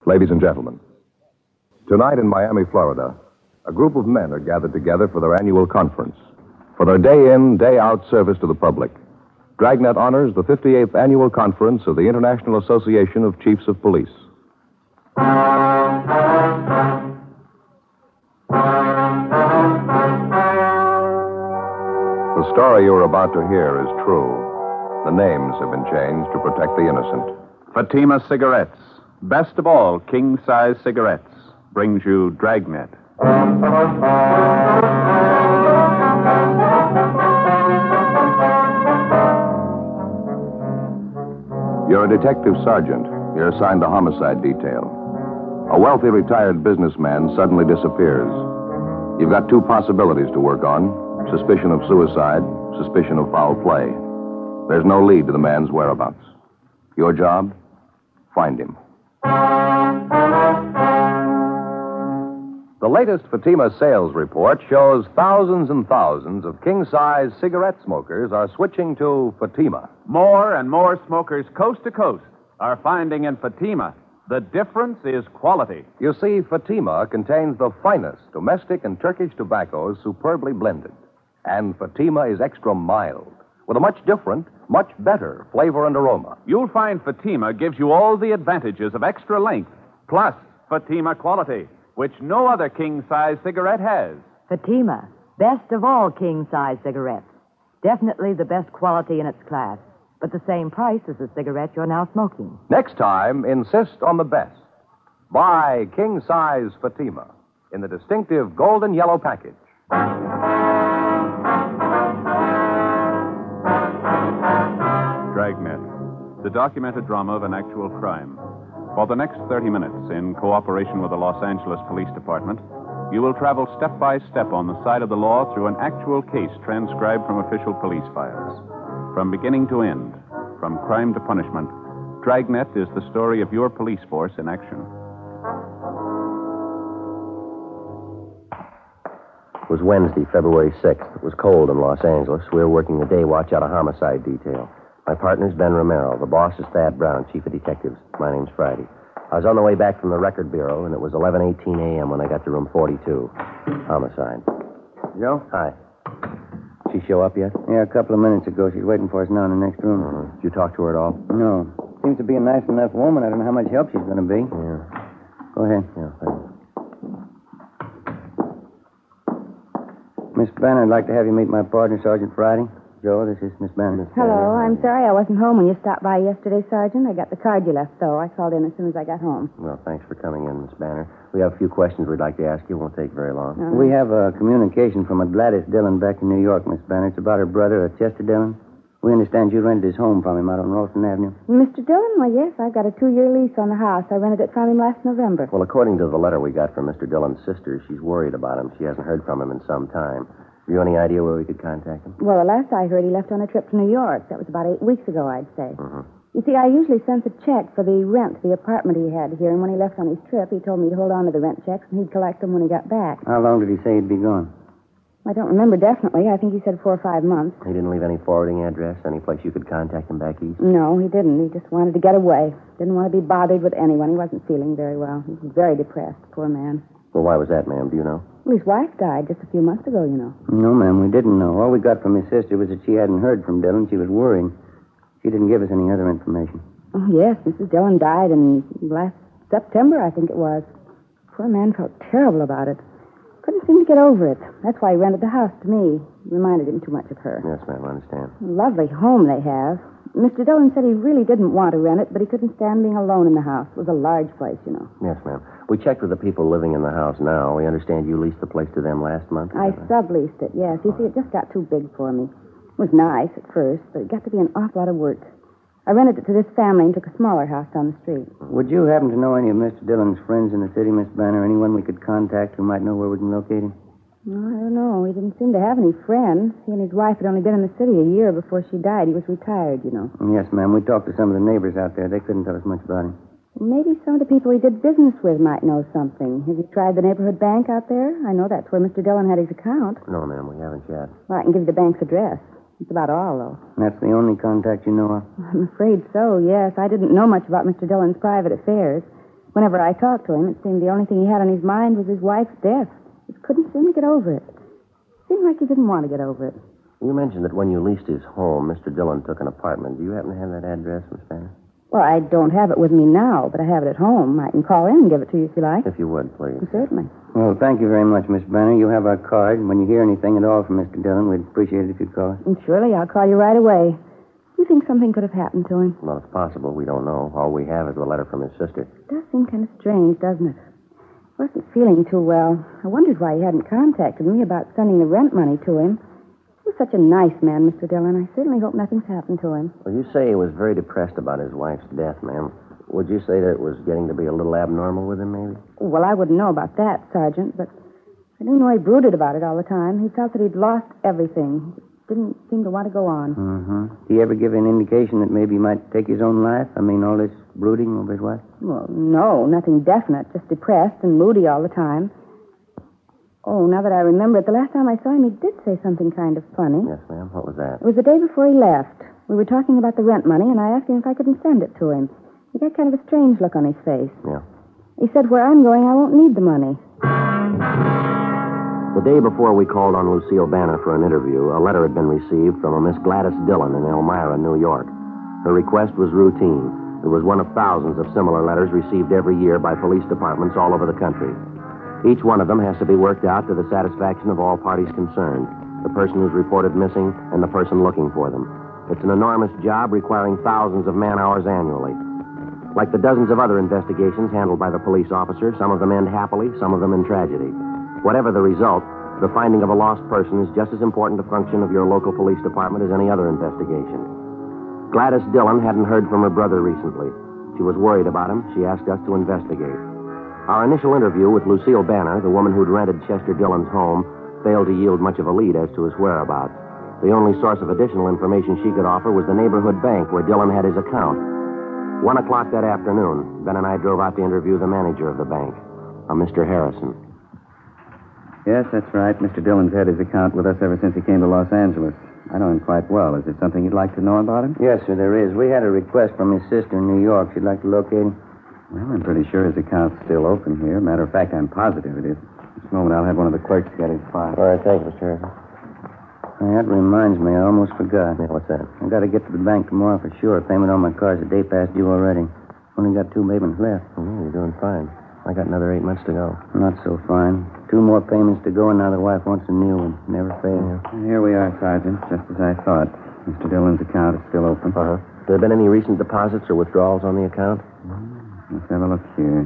Ladies and gentlemen, tonight in Miami, Florida, a group of men are gathered together for their annual conference. For their day-in, day-out service to the public, Dragnet honors the 58th annual conference of the International Association of Chiefs of Police. The story you're about to hear is true. The names have been changed to protect the innocent. Fatima Cigarettes, best of all king-size cigarettes, brings you Dragnet. You're a detective sergeant. You're assigned the homicide detail. A wealthy retired businessman suddenly disappears. You've got two possibilities to work on: suspicion of suicide, suspicion of foul play. There's no lead to the man's whereabouts. Your job? Find him. The latest Fatima sales report shows thousands and thousands of king-size cigarette smokers are switching to Fatima. More and more smokers coast to coast are finding in Fatima the difference is quality. You see, Fatima contains the finest domestic and Turkish tobaccos superbly blended. And Fatima is extra mild, with a much different, much better flavor and aroma. You'll find Fatima gives you all the advantages of extra length, plus Fatima quality, which no other king-size cigarette has. Fatima, best of all king-size cigarettes. Definitely the best quality in its class, but the same price as the cigarette you're now smoking. Next time, insist on the best. Buy king-size Fatima in the distinctive golden yellow package. Dragnet, the documented drama of an actual crime. For the next 30 minutes, in cooperation with the Los Angeles Police Department, you will travel step by step on the side of the law through an actual case transcribed from official police files. From beginning to end, from crime to punishment, Dragnet is the story of your police force in action. It was Wednesday, February 6th. It was cold in Los Angeles. We were working the day watch out of homicide detail. My partner's Ben Romero. The boss is Thad Brown, chief of detectives. My name's Friday. I was on the way back from the record bureau, and it was 11:18 a.m. when I got to room 42. Homicide. Joe? Hi. She show up yet? Yeah, a couple of minutes ago. She's waiting for us now in the next room. Did you talk to her at all? No. Seems to be a nice enough woman. I don't know how much help she's going to be. Yeah. Go ahead. Yeah, thanks. Miss Banner, I'd like to have you meet my partner, Sergeant Friday. Joe, this is Miss Banner. Hello. I'm sorry I wasn't home when you stopped by yesterday, Sergeant. I got the card you left, though. I called in as soon as I got home. Well, thanks for coming in, Miss Banner. We have a few questions we'd like to ask you. It won't take very long. We have a communication from a Gladys Dillon back in New York, Miss Banner. It's about her brother, Chester Dillon. We understand you rented his home from him out on Ralston Avenue. Mr. Dillon? Well, yes, I've got a 2-year lease on the house. I rented it from him last November. Well, according to the letter we got from Mr. Dillon's sister, she's worried about him. She hasn't heard from him in some time. Have you any idea where we could contact him? Well, the last I heard, he left on a trip to New York. That was about 8 weeks ago, I'd say. Mm-hmm. You see, I usually sent a check for the rent, the apartment he had here, and when he left on his trip, he told me to hold on to the rent checks, and he'd collect them when he got back. How long did he say he'd be gone? I don't remember definitely. I think he said 4 or 5 months. He didn't leave any forwarding address, any place you could contact him back east? No, he didn't. He just wanted to get away. Didn't want to be bothered with anyone. He wasn't feeling very well. He was very depressed, poor man. Well, why was that, ma'am? Do you know? Well, his wife died just a few months ago, you know. No, ma'am, we didn't know. All we got from his sister was that she hadn't heard from Dillon. She was worrying. She didn't give us any other information. Oh, yes, Mrs. Dillon died in last September, I think it was. Poor man felt terrible about it. Couldn't seem to get over it. That's why he rented the house to me. Reminded him too much of her. Yes, ma'am, I understand. Lovely home they have. Mr. Dillon said he really didn't want to rent it, but he couldn't stand being alone in the house. It was a large place, you know. Yes, ma'am. We checked with the people living in the house now. We understand you leased the place to them last month. I subleased it, yes. You see, it just got too big for me. It was nice at first, but it got to be an awful lot of work. I rented it to this family and took a smaller house down the street. Would you happen to know any of Mr. Dillon's friends in the city, Miss Banner? Anyone we could contact who might know where we can locate him? No, I don't know. He didn't seem to have any friends. He and his wife had only been in the city a year before she died. He was retired, you know. Yes, ma'am. We talked to some of the neighbors out there. They couldn't tell us much about him. Maybe some of the people he did business with might know something. Have you tried the neighborhood bank out there? I know that's where Mr. Dillon had his account. No, ma'am, we haven't yet. Well, I can give you the bank's address. That's about all, though. That's the only contact you know of? I'm afraid so, yes. I didn't know much about Mr. Dillon's private affairs. Whenever I talked to him, it seemed the only thing he had on his mind was his wife's death. He couldn't seem to get over it. Seemed like he didn't want to get over it. You mentioned that when you leased his home, Mr. Dillon took an apartment. Do you happen to have that address, Miss Banner? Well, I don't have it with me now, but I have it at home. I can call in and give it to you if you like. If you would, please. Certainly. Well, thank you very much, Miss Banner. You have our card. When you hear anything at all from Mr. Dillon, we'd appreciate it if you'd call us. And surely I'll call you right away. You think something could have happened to him? Well, it's possible. We don't know. All we have is the letter from his sister. It does seem kind of strange, doesn't it? He wasn't feeling too well. I wondered why he hadn't contacted me about sending the rent money to him. He was such a nice man, Mr. Dillon. I certainly hope nothing's happened to him. Well, you say he was very depressed about his wife's death, ma'am. Would you say that it was getting to be a little abnormal with him, maybe? Well, I wouldn't know about that, Sergeant, but I do know he brooded about it all the time. He felt that he'd lost everything. Didn't seem to want to go on. Did he ever give an indication that maybe he might take his own life? I mean, all this brooding over his wife? Well, no, nothing definite. Just depressed and moody all the time. Oh, now that I remember it, the last time I saw him, he did say something kind of funny. Yes, ma'am. What was that? It was the day before he left. We were talking about the rent money, and I asked him if I couldn't send it to him. He got kind of a strange look on his face. Yeah. He said, where I'm going, I won't need the money. The day before we called on Lucille Banner for an interview, a letter had been received from a Miss Gladys Dillon in Elmira, New York. Her request was routine. It was one of thousands of similar letters received every year by police departments all over the country. Each one of them has to be worked out to the satisfaction of all parties concerned, the person who's reported missing and the person looking for them. It's an enormous job requiring thousands of man-hours annually. Like the dozens of other investigations handled by the police officer, some of them end happily, some of them in tragedy. Whatever the result, the finding of a lost person is just as important a function of your local police department as any other investigation. Gladys Dillon hadn't heard from her brother recently. She was worried about him. She asked us to investigate. Our initial interview with Lucille Banner, the woman who'd rented Chester Dillon's home, failed to yield much of a lead as to his whereabouts. The only source of additional information she could offer was the neighborhood bank where Dillon had his account. 1 o'clock that afternoon, Ben and I drove out to interview the manager of the bank, a Mr. Harrison. Yes, that's right. Mr. Dillon's had his account with us ever since he came to Los Angeles. I know him quite well. Is there something you'd like to know about him? Yes, sir, there is. We had a request from his sister in New York. She'd like to locate him. Well, I'm pretty sure his account's still open here. Matter of fact, I'm positive it is. This moment, I'll have one of the clerks get his file. All right, thank you, Mr. Harrison. That reminds me, I almost forgot. Yeah, what's that? I got to get to the bank tomorrow for sure. Payment on my car's a day past due already. Only got 2 payments left. Oh, you're doing fine. I got another 8 months to go. Not so fine. 2 more payments to go, and now the wife wants a new one. Never fails. And here we are, Sergeant, just as I thought. Mr. Dillon's account is still open. Uh-huh. There been any recent deposits or withdrawals on the account? Let's have a look here.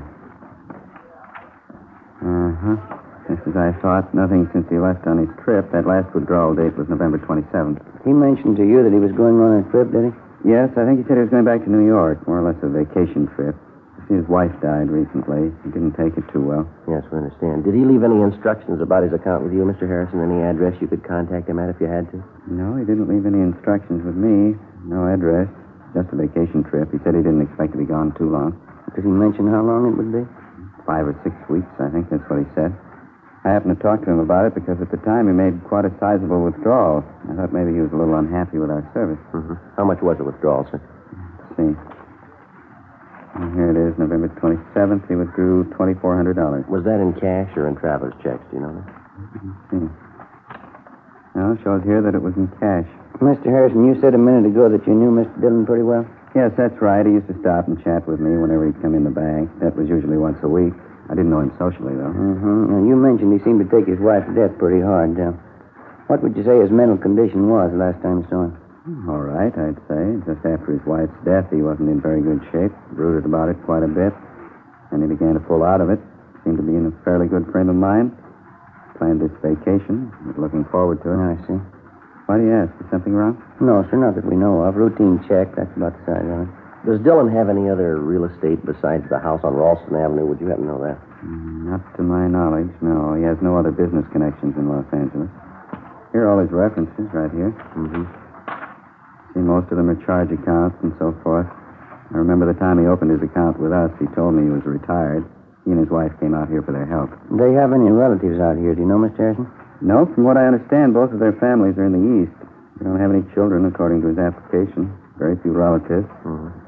Uh-huh. Just as I thought, nothing since he left on his trip. That last withdrawal date was November 27th. He mentioned to you that he was going on a trip, did he? Yes, I think he said he was going back to New York, more or less a vacation trip. His wife died recently. He didn't take it too well. Yes, we understand. Did he leave any instructions about his account with you, Mr. Harrison? Any address you could contact him at if you had to? No, he didn't leave any instructions with me. No address. Just a vacation trip. He said he didn't expect to be gone too long. Did he mention how long it would be? 5 or 6 weeks, I think. That's what he said. I happened to talk to him about it because at the time he made quite a sizable withdrawal. I thought maybe he was a little unhappy with our service. Mm-hmm. How much was the withdrawal, sir? Let's see. And here it is, November 27th. He withdrew $2,400. Was that in cash or in traveler's checks? Do you know that? Let's see. No, it shows here that it was in cash. Mr. Harrison, you said a minute ago that you knew Mr. Dillon pretty well? Yes, that's right. He used to stop and chat with me whenever he'd come in the bank. That was usually once a week. I didn't know him socially, though. Mm-hmm. Now, you mentioned he seemed to take his wife's death pretty hard. What would you say his mental condition was the last time you saw him? All right, I'd say. Just after his wife's death, he wasn't in very good shape. Brooded about it quite a bit. And he began to pull out of it. Seemed to be in a fairly good frame of mind. Planned this vacation. Was looking forward to it. I see. Why do you ask? Is something wrong? No, sir, not that we know of. Routine check. That's about the size of it. Does Dillon have any other real estate besides the house on Ralston Avenue? Would you happen to know that? Not to my knowledge, no. He has no other business connections in Los Angeles. Here are all his references right here. Mm-hmm. See, most of them are charge accounts and so forth. I remember the time he opened his account with us, he told me he was retired. He and his wife came out here for their help. Do they have any relatives out here? Do you know, Mr. Harrison? No, from what I understand, both of their families are in the East. They don't have any children, according to his application. Very few relatives. Mm-hmm.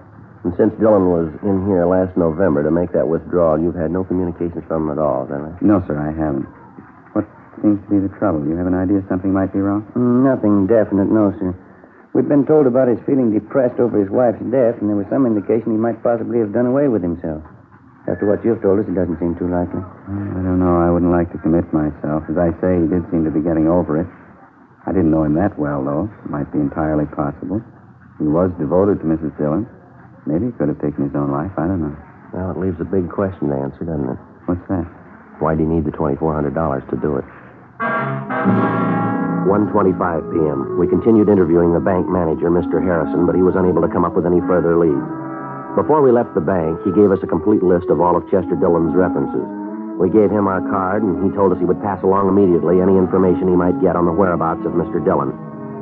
And since Dillon was in here last November to make that withdrawal, you've had no communications from him at all, is that right? No, sir, I haven't. What seems to be the trouble? You have an idea something might be wrong? Nothing definite, no, sir. We've been told about his feeling depressed over his wife's death, and there was some indication he might possibly have done away with himself. After what you've told us, it doesn't seem too likely. I don't know. I wouldn't like to commit myself. As I say, he did seem to be getting over it. I didn't know him that well, though. It might be entirely possible. He was devoted to Mrs. Dillon. Maybe he could have taken his own life. I don't know. Well, it leaves a big question to answer, doesn't it? What's that? Why do you need the $2,400 to do it? 1:25 p.m. We continued interviewing the bank manager, Mr. Harrison, but he was unable to come up with any further leads. Before we left the bank, he gave us a complete list of all of Chester Dillon's references. We gave him our card, and he told us he would pass along immediately any information he might get on the whereabouts of Mr. Dillon.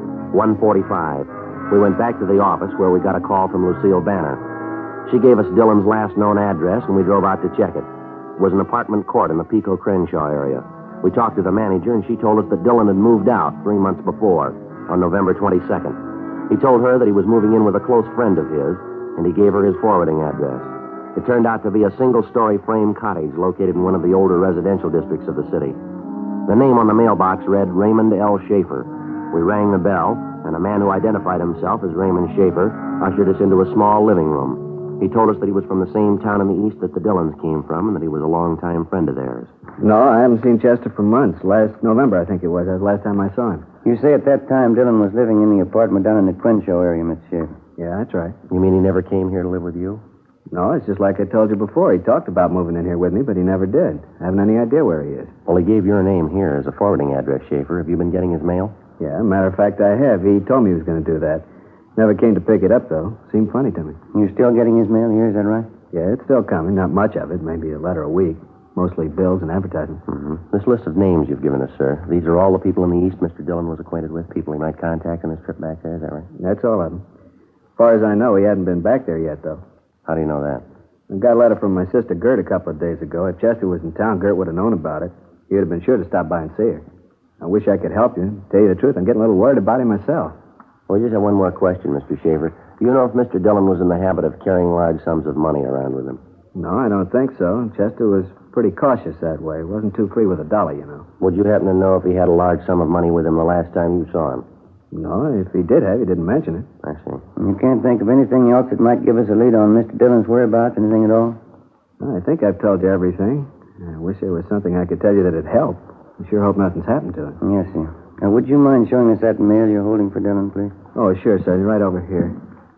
1:45. We went back to the office where we got a call from Lucille Banner. She gave us Dillon's last known address, and we drove out to check it. It was an apartment court in the Pico Crenshaw area. We talked to the manager, and she told us that Dillon had moved out 3 months before, on November 22nd. He told her that he was moving in with a close friend of his, and he gave her his forwarding address. It turned out to be a single-story frame cottage located in one of the older residential districts of the city. The name on the mailbox read Raymond L. Schaefer. We rang the bell, and a man who identified himself as Raymond Schaefer ushered us into a small living room. He told us that he was from the same town in the east that the Dillons came from, and that he was a long-time friend of theirs. No, I haven't seen Chester for months. Last November, I think it was. That was the last time I saw him. You say at that time Dillon was living in the apartment down in the Crenshaw area, Mr. Schaefer. Yeah, that's right. You mean he never came here to live with you? No, it's just like I told you before. He talked about moving in here with me, but he never did. I haven't any idea where he is. Well, he gave your name here as a forwarding address, Schaefer. Have you been getting his mail? Yeah, matter of fact, I have. He told me he was going to do that. Never came to pick it up, though. Seemed funny to me. You're still getting his mail here, is that right? Yeah, it's still coming. Not much of it. Maybe a letter a week. Mostly bills and advertising. Mm-hmm. This list of names you've given us, sir, these are all the people in the East Mr. Dillon was acquainted with, people he might contact on his trip back there, is that right? That's all of them. As far as I know, he hadn't been back there yet, though. How do you know that? I got a letter from my sister Gert a couple of days ago. If Chester was in town, Gert would have known about it. He would have been sure to stop by and see her. I wish I could help you. Tell you the truth, I'm getting a little worried about him myself. Well, just have one more question, Mr. Schaefer. Do you know if Mr. Dillon was in the habit of carrying large sums of money around with him? No, I don't think so. Chester was pretty cautious that way. He wasn't too free with a dollar, you know. Would you happen to know if he had a large sum of money with him the last time you saw him? No, if he did have, he didn't mention it. I see. You can't think of anything else that might give us a lead on Mr. Dillon's whereabouts, anything at all? I think I've told you everything. I wish there was something I could tell you that'd help. I sure hope nothing's happened to him. Yes, sir. Now, would you mind showing us that mail you're holding for Dillon, please? Oh, sure, Sergeant. Right over here.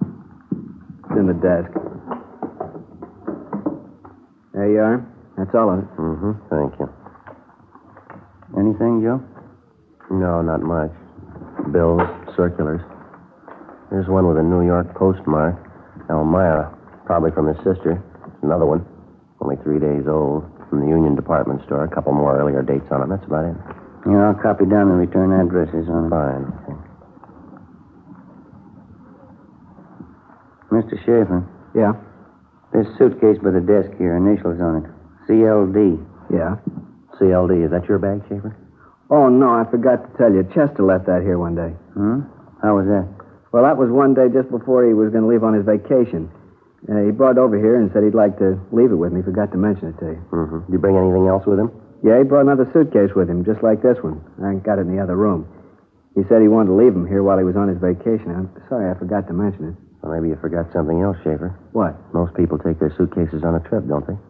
It's in the desk. There you are. That's all of it. Mm-hmm. Thank you. Anything, Joe? No, not much. Bills, circulars. There's one with a New York postmark. Elmira. Probably from his sister. Another one. Only 3 days old. From the Union Department Store. A couple more earlier dates on it. That's about it. Yeah, I'll copy down the return addresses on it. Fine. Okay. Mr. Schaefer. Yeah? This suitcase by the desk here, initials on it. CLD. Yeah? CLD. Is that your bag, Schaefer? Oh, no, I forgot to tell you. Chester left that here one day. How was that? Well, that was one day just before he was going to leave on his vacation. He brought it over here and said he'd like to leave it with me. Forgot to mention it to you. Mm-hmm. Did you bring anything else with him? Yeah, he brought another suitcase with him, just like this one. I got it in the other room. He said he wanted to leave him here while he was on his vacation. I'm sorry I forgot to mention it. Well, maybe you forgot something else, Schaefer. What? Most people take their suitcases on a trip, don't they?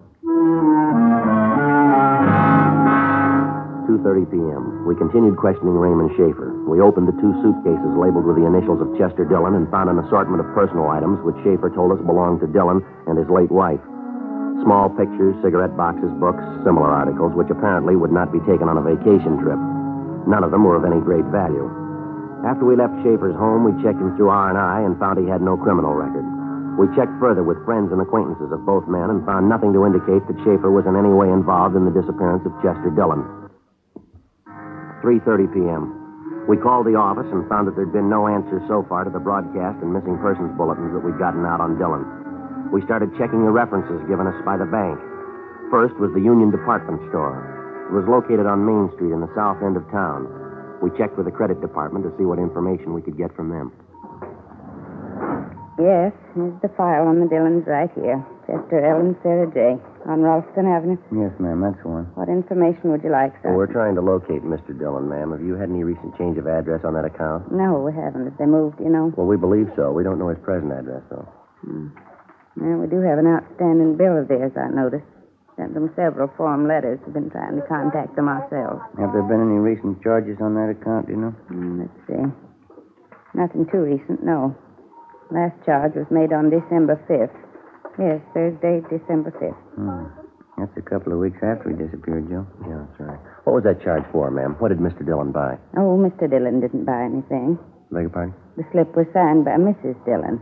2:30 p.m. We continued questioning Raymond Schaefer. We opened the two suitcases labeled with the initials of Chester Dillon and found an assortment of personal items which Schaefer told us belonged to Dillon and his late wife. Small pictures, cigarette boxes, books, similar articles, which apparently would not be taken on a vacation trip. None of them were of any great value. After we left Schaefer's home, we checked him through R&I and found he had no criminal record. We checked further with friends and acquaintances of both men and found nothing to indicate that Schaefer was in any way involved in the disappearance of Chester Dillon. 3:30 p.m. We called the office and found that there'd been no answer so far to the broadcast and missing persons bulletins that we'd gotten out on Dillon. We started checking the references given us by the bank. First was the Union Department Store. It was located on Main Street in the south end of town. We checked with the credit department to see what information we could get from them. Yes, here's the file on the Dillons right here. Chester L. and Sarah J. on Ralston Avenue. Yes, ma'am, that's the one. What information would you like, sir? Well, we're trying to locate Mr. Dillon, ma'am. Have you had any recent change of address on that account? No, we haven't. Have they moved, you know? Well, we believe so. We don't know his present address, though. Well, we do have an outstanding bill of theirs, I noticed. Sent them several form letters. We've been trying to contact them ourselves. Have there been any recent charges on that account, do you know? Let's see. Nothing too recent, no. Last charge was made on December 5th. Yes, Thursday, December 5th. That's a couple of weeks after he disappeared, Joe. Yeah, that's right. What was that charge for, ma'am? What did Mr. Dillon buy? Oh, Mr. Dillon didn't buy anything. Beg your pardon? The slip was signed by Mrs. Dillon.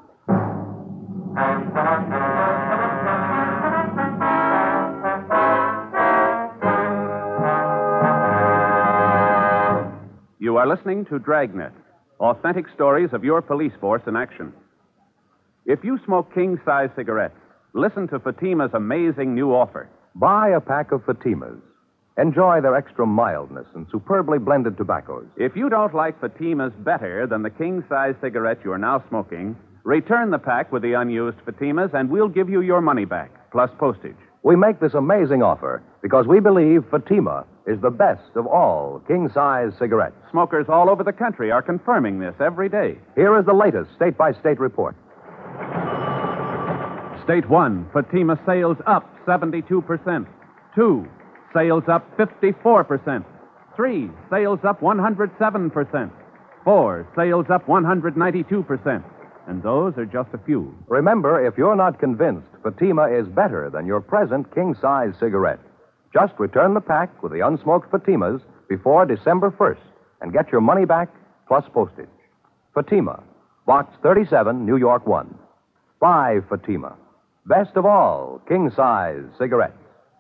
You are listening to Dragnet, authentic stories of your police force in action. If you smoke king-size cigarettes, listen to Fatima's amazing new offer. Buy a pack of Fatimas. Enjoy their extra mildness and superbly blended tobaccos. If you don't like Fatimas better than the king-size cigarette you're now smoking, return the pack with the unused Fatimas and we'll give you your money back, plus postage. We make this amazing offer because we believe Fatima is the best of all king-size cigarettes. Smokers all over the country are confirming this every day. Here is the latest state-by-state report. State 1, Fatima sales up 72%. 2, sales up 54%. 3, sales up 107%. 4, sales up 192%. And those are just a few. Remember, if you're not convinced Fatima is better than your present king-size cigarette, just return the pack with the unsmoked Fatimas before December 1st and get your money back plus postage. Fatima, Box 37, New York 1. Buy Fatima. Best of all, king-size cigarettes.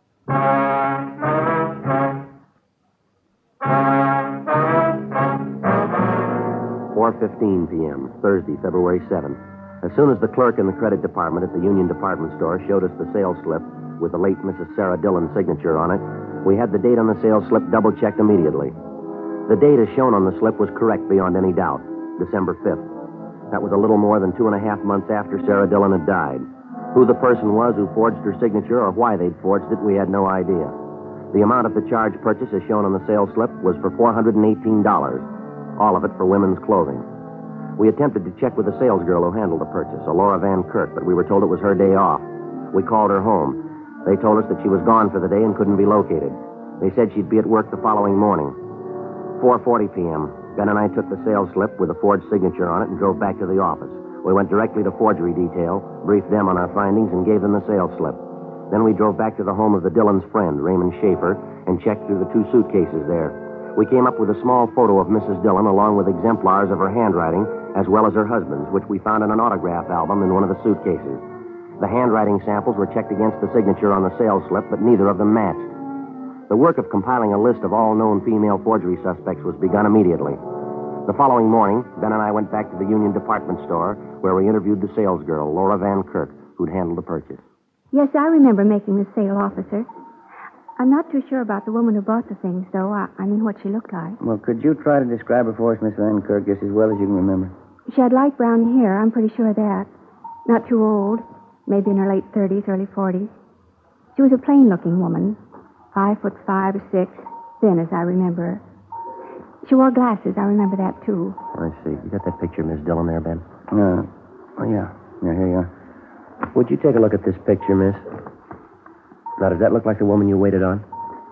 4:15 p.m., Thursday, February 7th. As soon as the clerk in the credit department at the Union Department Store showed us the sales slip with the late Mrs. Sarah Dillon's signature on it, we had the date on the sales slip double-checked immediately. The date as shown on the slip was correct beyond any doubt, December 5th. That was a little more than 2.5 months after Sarah Dillon had died. Who the person was who forged her signature or why they'd forged it, we had no idea. The amount of the charge purchase as shown on the sales slip was for $418, all of it for women's clothing. We attempted to check with the salesgirl who handled the purchase, a Laura Van Kirk, but we were told it was her day off. We called her home. They told us that she was gone for the day and couldn't be located. They said she'd be at work the following morning. 4:40 p.m., Ben and I took the sales slip with a forged signature on it and drove back to the office. We went directly to forgery detail, briefed them on our findings, and gave them the sales slip. Then we drove back to the home of the Dillons' friend, Raymond Schaefer, and checked through the 2 suitcases there. We came up with a small photo of Mrs. Dillon along with exemplars of her handwriting, as well as her husband's, which we found in an autograph album in one of the suitcases. The handwriting samples were checked against the signature on the sales slip, but neither of them matched. The work of compiling a list of all known female forgery suspects was begun immediately. The following morning, Ben and I went back to the Union Department Store, where we interviewed the salesgirl, Laura Van Kirk, who'd handled the purchase. Yes, I remember making the sale, officer. I'm not too sure about the woman who bought the things, though. I mean, what she looked like. Well, could you try to describe her for us, Miss Van Kirk, just as well as you can remember? She had light brown hair, I'm pretty sure of that. Not too old, maybe in her late 30s, early 40s. She was a plain-looking woman, 5'5" or 6, thin as I remember her. She wore glasses, I remember that, too. I see. You got that picture, Miss Dillon, there, Ben? Oh, yeah. Yeah, here you are. Would you take a look at this picture, miss? Now, does that look like the woman you waited on?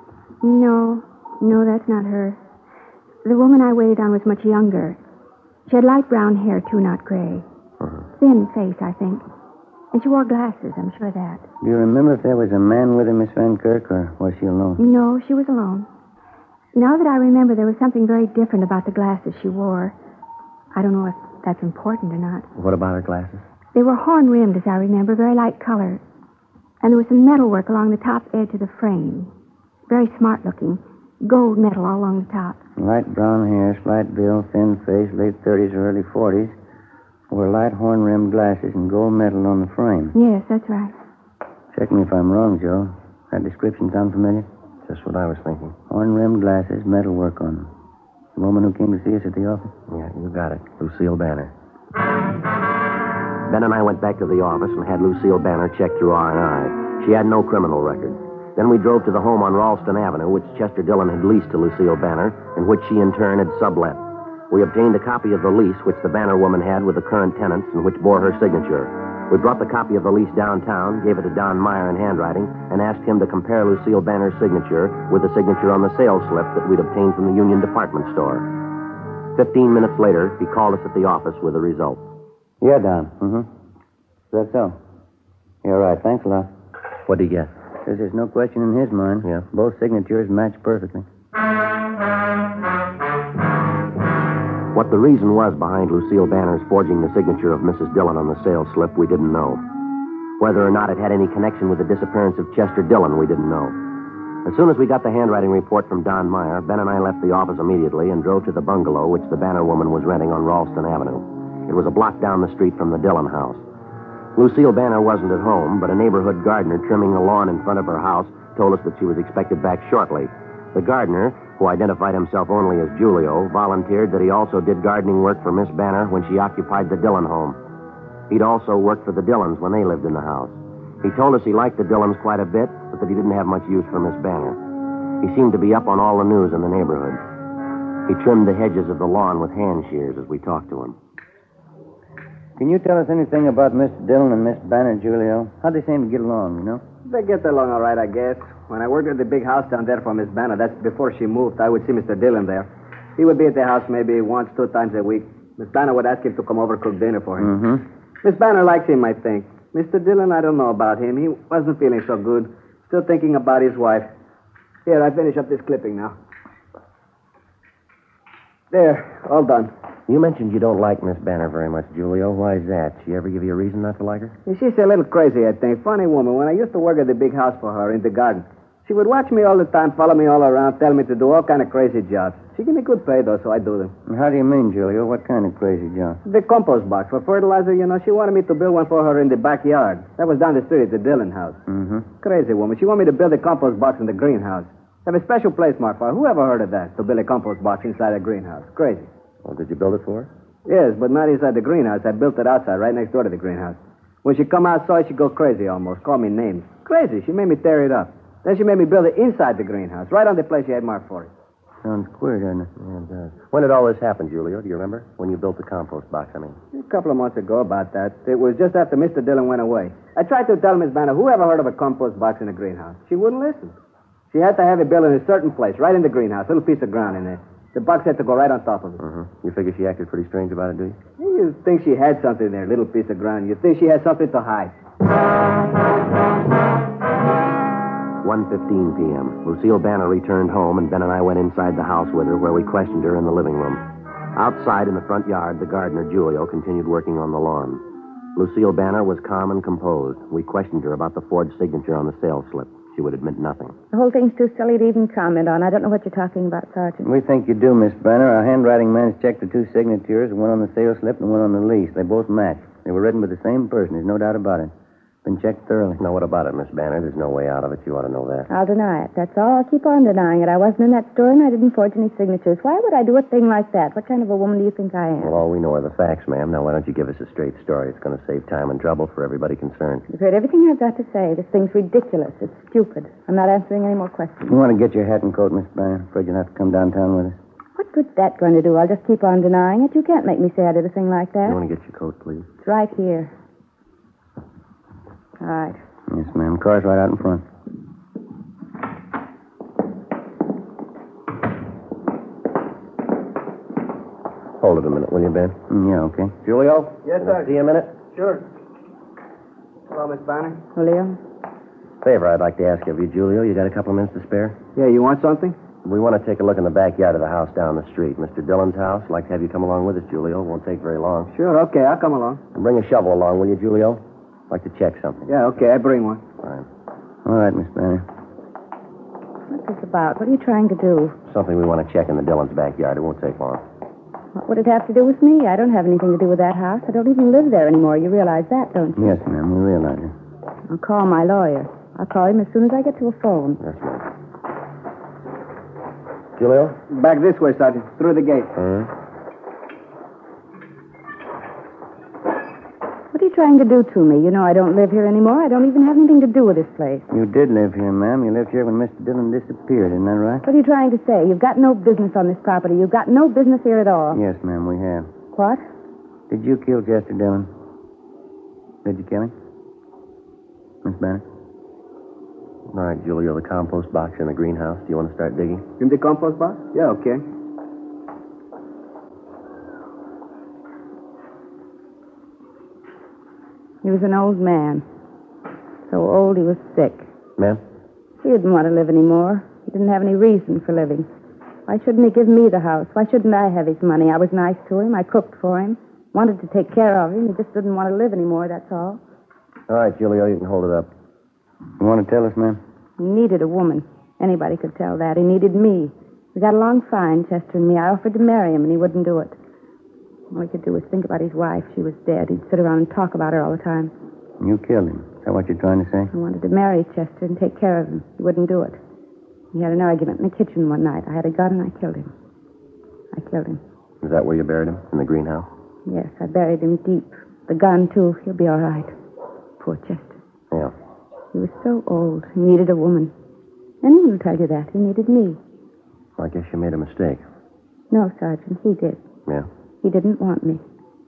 No, that's not her. The woman I waited on was much younger. She had light brown hair, too, not gray. Thin face, I think. And she wore glasses, I'm sure of that. Do you remember if there was a man with her, Miss Van Kirk, or was she alone? No, she was alone. Now that I remember, there was something very different about the glasses she wore. I don't know if that's important or not. What about her glasses? They were horn-rimmed, as I remember, very light color. And there was some metalwork along the top edge of the frame. Very smart-looking. Gold metal all along the top. Light brown hair, slight build, thin face, late 30s or early 40s. Wore light horn-rimmed glasses and gold metal on the frame. Yes, that's right. Check me if I'm wrong, Joe. That description sound familiar? Just what I was thinking. Horn-rimmed glasses, metalwork on them. The woman who came to see us at the office? Yeah, you got it. Lucille Banner. Ben and I went back to the office and had Lucille Banner checked through R&I. She had no criminal record. Then we drove to the home on Ralston Avenue, which Chester Dillon had leased to Lucille Banner, and which she in turn had sublet. We obtained a copy of the lease which the Banner woman had with the current tenants and which bore her signature. We brought the copy of the lease downtown, gave it to Don Meyer in handwriting, and asked him to compare Lucille Banner's signature with the signature on the sales slip that we'd obtained from the Union Department Store. 15 minutes later, he called us at the office with the results. Yeah, Don. Mm-hmm. Is that so? Yeah, right. Thanks a lot. What'd he get? Says there's no question in his mind. Yeah. Both signatures match perfectly. What the reason was behind Lucille Banner's forging the signature of Mrs. Dillon on the sales slip, we didn't know. Whether or not it had any connection with the disappearance of Chester Dillon, we didn't know. As soon as we got the handwriting report from Don Meyer, Ben and I left the office immediately and drove to the bungalow which the Banner woman was renting on Ralston Avenue. It was a block down the street from the Dillon house. Lucille Banner wasn't at home, but a neighborhood gardener trimming the lawn in front of her house told us that she was expected back shortly. The gardener, who identified himself only as Julio, volunteered that he also did gardening work for Miss Banner when she occupied the Dillon home. He'd also worked for the Dillons when they lived in the house. He told us he liked the Dillons quite a bit, but that he didn't have much use for Miss Banner. He seemed to be up on all the news in the neighborhood. He trimmed the hedges of the lawn with hand shears as we talked to him. Can you tell us anything about Mr. Dillon and Miss Banner, Julio? How'd they seem to get along, you know? They get along all right, I guess. When I worked at the big house down there for Miss Banner, that's before she moved, I would see Mr. Dillon there. He would be at the house maybe once, 2 times a week. Miss Banner would ask him to come over cook dinner for him. Mm-hmm. Miss Banner likes him, I think. Mr. Dillon, I don't know about him. He wasn't feeling so good. Still thinking about his wife. Here, I finish up this clipping now. There, all done. You mentioned you don't like Miss Banner very much, Julio. Why is that? She ever give you a reason not to like her? She's a little crazy, I think. Funny woman. When I used to work at the big house for her in the garden, she would watch me all the time, follow me all around, tell me to do all kind of crazy jobs. She gave me good pay, though, so I do them. And how do you mean, Julio? What kind of crazy job? The compost box for fertilizer, you know, she wanted me to build one for her in the backyard. That was down the street at the Dillon house. Mm-hmm. Crazy woman. She wanted me to build a compost box in the greenhouse. Have a special place marked for her. Who ever heard of that, to build a compost box inside a greenhouse? Crazy. Well, did you build it for her? Yes, but not inside the greenhouse. I built it outside, right next door to the greenhouse. When she come outside, she'd go crazy almost, call me names. Crazy. She made me tear it up. Then she made me build it inside the greenhouse, right on the place she had marked for it. Sounds queer, doesn't it? Yeah, it does. When did all this happen, Julio? Do you remember? When you built the compost box, I mean. A couple of months ago, about that. It was just after Mr. Dillon went away. I tried to tell Miss Banner, who ever heard of a compost box in a greenhouse? She wouldn't listen. She had to have it built in a certain place, right in the greenhouse, a little piece of ground in there. The box had to go right on top of it. Mm-hmm. You figure she acted pretty strange about it, do you? You think she had something there, a little piece of ground. You think she had something to hide. 1:15 p.m. Lucille Banner returned home, and Ben and I went inside the house with her, where we questioned her in the living room. Outside in the front yard, the gardener, Julio, continued working on the lawn. Lucille Banner was calm and composed. We questioned her about the forged signature on the sales slip. She would admit nothing. The whole thing's too silly to even comment on. I don't know what you're talking about, Sergeant. We think you do, Miss Banner. Our handwriting man's checked the 2 signatures, one on the sales slip and one on the lease. They both match. They were written by the same person. There's no doubt about it. Been checked thoroughly. Now, what about it, Miss Banner? There's no way out of it. You ought to know that. I'll deny it. That's all. I'll keep on denying it. I wasn't in that store and I didn't forge any signatures. Why would I do a thing like that? What kind of a woman do you think I am? Well, all we know are the facts, ma'am. Now, why don't you give us a straight story? It's going to save time and trouble for everybody concerned. You've heard everything I've got to say. This thing's ridiculous. It's stupid. I'm not answering any more questions. You want to get your hat and coat, Miss Banner? Afraid you'll have to come downtown with us. What good's that going to do? I'll just keep on denying it. You can't make me say I did a thing like that. You want to get your coat, please? It's right here. All right. Yes, ma'am. Car's right out in front. Hold it a minute, will you, Ben? Yeah, okay. Julio? Yes, sir. See you a minute? Sure. Hello, Miss Banner. Julio? Favor I'd like to ask of you, Julio. You got a couple of minutes to spare? Yeah, you want something? We want to take a look in the backyard of the house down the street. Mr. Dillon's house. I'd like to have you come along with us, Julio. Won't take very long. Sure, okay, I'll come along. And bring a shovel along, will you, Julio? I'd like to check something. Yeah, okay, I bring one. Fine. All right, Miss Banner. What's this about? What are you trying to do? Something we want to check in the Dillon's backyard. It won't take long. What would it have to do with me? I don't have anything to do with that house. I don't even live there anymore. You realize that, don't you? Yes, ma'am, we realize it. I'll call my lawyer. I'll call him as soon as I get to a phone. Yes, ma'am. Julio? Back this way, Sergeant. Through the gate. What are you trying to do to me? You know I don't live here anymore. I don't even have anything to do with this place. You did live here, ma'am. You lived here when Mr. Dillon disappeared, isn't that right? What are you trying to say? You've got no business on this property. You've got no business here at all. Yes, ma'am, we have. What? Did you kill Chester Dillon? Did you kill him? Miss Banner? All right, Julio, the compost box in the greenhouse. Do you want to start digging? In the compost box? Yeah, okay. He was an old man. So old he was sick. Ma'am? He didn't want to live anymore. He didn't have any reason for living. Why shouldn't he give me the house? Why shouldn't I have his money? I was nice to him. I cooked for him. Wanted to take care of him. He just didn't want to live anymore, that's all. All right, Julio, you can hold it up. You want to tell us, ma'am? He needed a woman. Anybody could tell that. He needed me. We got along fine, Chester and me. I offered to marry him, and he wouldn't do it. All he could do was think about his wife. She was dead. He'd sit around and talk about her all the time. You killed him. Is that what you're trying to say? I wanted to marry Chester and take care of him. He wouldn't do it. We had an argument in the kitchen one night. I had a gun and I killed him. I killed him. Is that where you buried him? In the greenhouse? Yes, I buried him deep. The gun, too. He'll be all right. Poor Chester. Yeah. He was so old. He needed a woman. And he will tell you that. He needed me. Well, I guess you made a mistake. No, Sergeant, he did. Yeah? He didn't want me.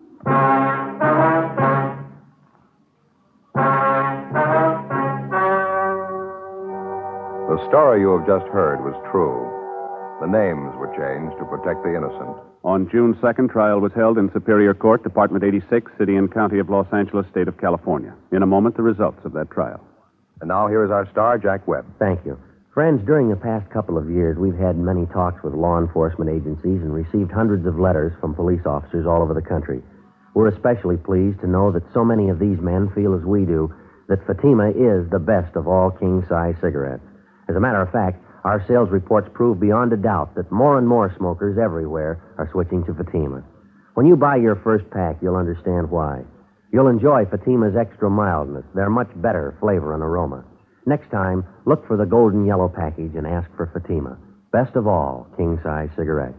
The story you have just heard was true. The names were changed to protect the innocent. On June 2nd, trial was held in Superior Court, Department 86, City and County of Los Angeles, State of California. In a moment, the results of that trial. And now here is our star, Jack Webb. Thank you. Friends, during the past couple of years, we've had many talks with law enforcement agencies and received hundreds of letters from police officers all over the country. We're especially pleased to know that so many of these men feel as we do, that Fatima is the best of all king-size cigarettes. As a matter of fact, our sales reports prove beyond a doubt that more and more smokers everywhere are switching to Fatima. When you buy your first pack, you'll understand why. You'll enjoy Fatima's extra mildness, their much better flavor and aroma. Next time, look for the golden yellow package and ask for Fatima. Best of all, king-size cigarettes.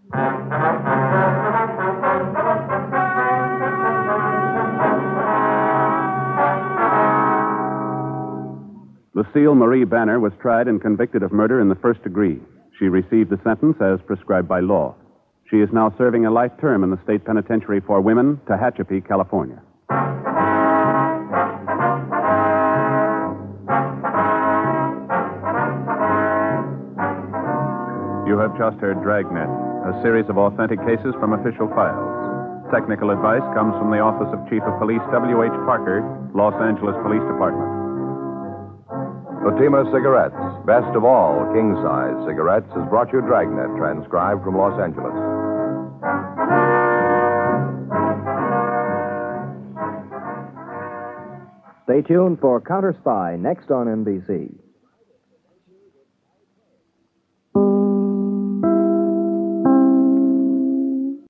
Lucille Marie Banner was tried and convicted of murder in the first degree. She received the sentence as prescribed by law. She is now serving a life term in the State Penitentiary for Women, Tehachapi, California. You have just heard Dragnet, a series of authentic cases from official files. Technical advice comes from the Office of Chief of Police W.H. Parker, Los Angeles Police Department. Fatima Cigarettes, best of all king-size cigarettes, has brought you Dragnet, transcribed from Los Angeles. Stay tuned for Counter Spy next on NBC.